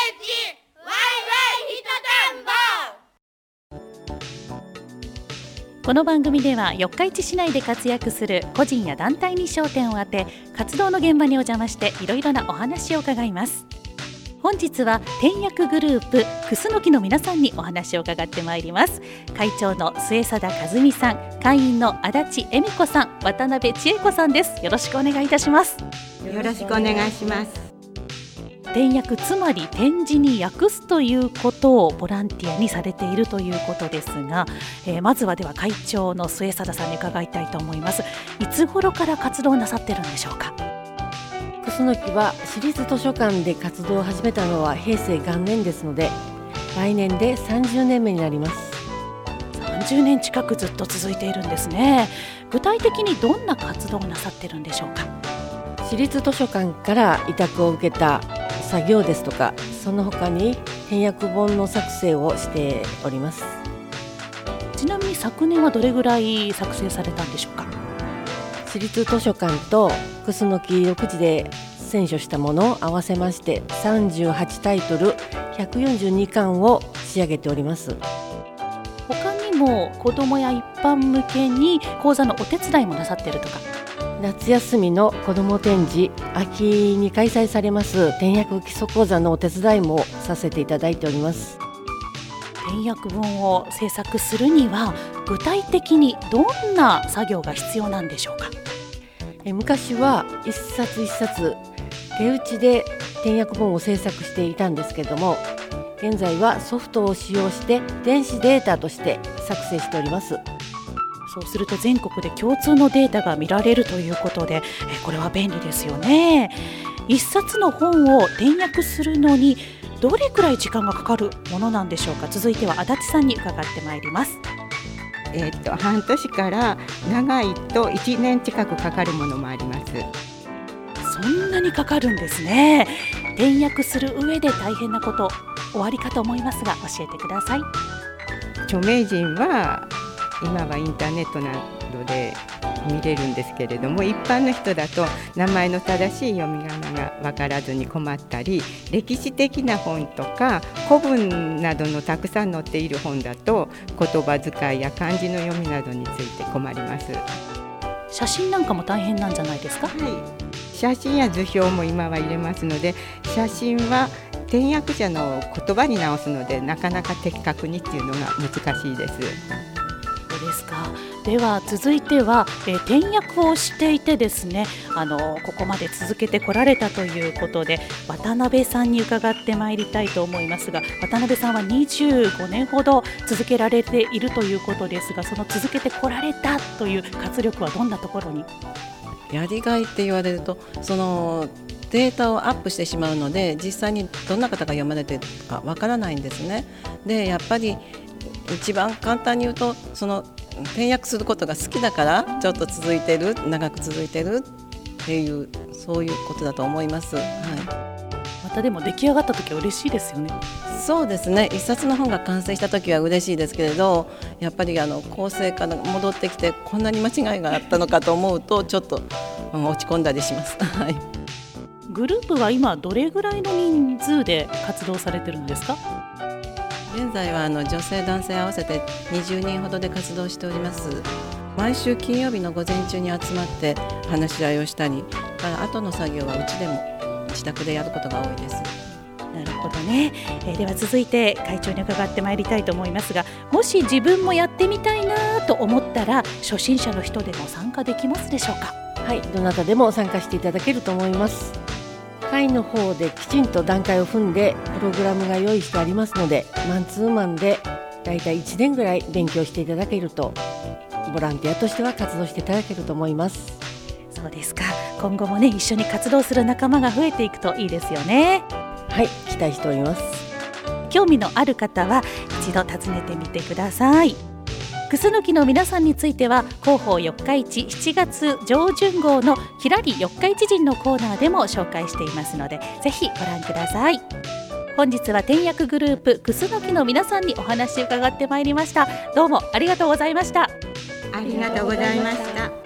この番組では四日市市内で活躍する個人や団体に焦点を当て、活動の現場にお邪魔していろいろなお話を伺います。本日は天薬グループクスノキの皆さんにお話を伺ってまいります。会長の末貞和美さん、会員の足立恵美子さん、渡辺千恵子さんです。よろしくお願いいたします。 よろしくお願いします。 天薬、つまり点字に訳すということをボランティアにされているということですが、まずはでは会長の末貞さんに伺いたいと思います。いつ頃から活動なさってるんでしょうか。 クスノキは私立図書館で活動を始めたのは平成元年ですので、来年で30年目になります。 30年近くずっと続いているんですね。具体的にどんな活動をなさってるんでしょうか。 私立図書館から委託を受けた作業ですとか、その他に点訳本の作成をしております。 ちなみに昨年はどれぐらい作成されたんでしょうか。 私立図書館とクスノキ独自で選書したものを合わせまして38タイトル142巻を仕上げております。 他にも子どもや一般向けに講座のお手伝いもなさっているとか。 夏休みの子ども展示、秋に開催されます点訳基礎講座のお手伝いもさせていただいております。 点訳本を制作するには具体的にどんな作業が必要なんでしょうか。 昔は一冊一冊手打ちで点訳本を制作していたんですけれども、現在はソフトを使用して電子データとして作成しております。 そうすると全国で共通のデータが見られるということで、これは便利ですよね。一冊の本を点訳するのにどれくらい時間がかかるものなんでしょうか。続いては足立さんに伺ってまいります。 半年から長いと1年近くかかるものもあります。 そんなにかかるんですね。点訳する上で大変なことおありかと思いますが教えてください。 著名人は今はインターネットなどで見れるんですけれども、一般の人だと名前の正しい読み仮名が分からずに困ったり、歴史的な本とか古文などのたくさん載っている本だと言葉遣いや漢字の読みなどについて困ります。 写真なんかも大変なんじゃないですか。 はい、写真や図表も今は入れますので、写真は点訳者の言葉に直すのでなかなか的確にっていうのが難しいです。 ですか。では続いては、点訳をしていてですね、ここまで続けてこられたということで渡辺さんに伺ってまいりたいと思いますが、渡辺さんは25年ほど続けられているということですが、その続けてこられたという活力はどんなところに。 やりがいって言われると、そのデータをアップしてしまうので実際にどんな方が読まれているかわからないんですね。でやっぱり一番簡単に言うと、その点訳することが好きだからちょっと続いてる、長く続いてるっていう、そういうことだと思います。はい、 またでも出来上がった時は嬉しいですよね。 そうですね。一冊の本が完成した時は嬉しいですけれど、やっぱり構成から戻ってきてこんなに間違いがあったのかと思うとちょっと、落ち込んだりします。はい、 グループは今どれぐらいの人数で活動されてるんですか。 現在は女性男性合わせて20人ほどで活動しております。毎週金曜日の午前中に集まって話し合いをしたり、後の作業はうちでも自宅でやることが多いです。 なるほどね。では続いて会長に伺ってまいりたいと思いますが、もし自分もやってみたいなと思ったら初心者の人でも参加できますでしょうか。 はい、どなたでも参加していただけると思います。会の方できちんと段階を踏んでプログラムが用意してありますので、マンツーマンでだいたい1年ぐらい勉強していただけると、ボランティアとしては活動していただけると思います。 そうですか。今後もね、一緒に活動する仲間が増えていくといいですよね。 はい、期待しております。 興味のある方は一度訪ねてみてください。クスノキの皆さんについては広報四日市7月上旬号のきらり四日市人のコーナーでも紹介していますので、ぜひご覧ください。本日は点訳グループクスノキの皆さんにお話を伺ってまいりました。どうもありがとうございました。 ありがとうございました。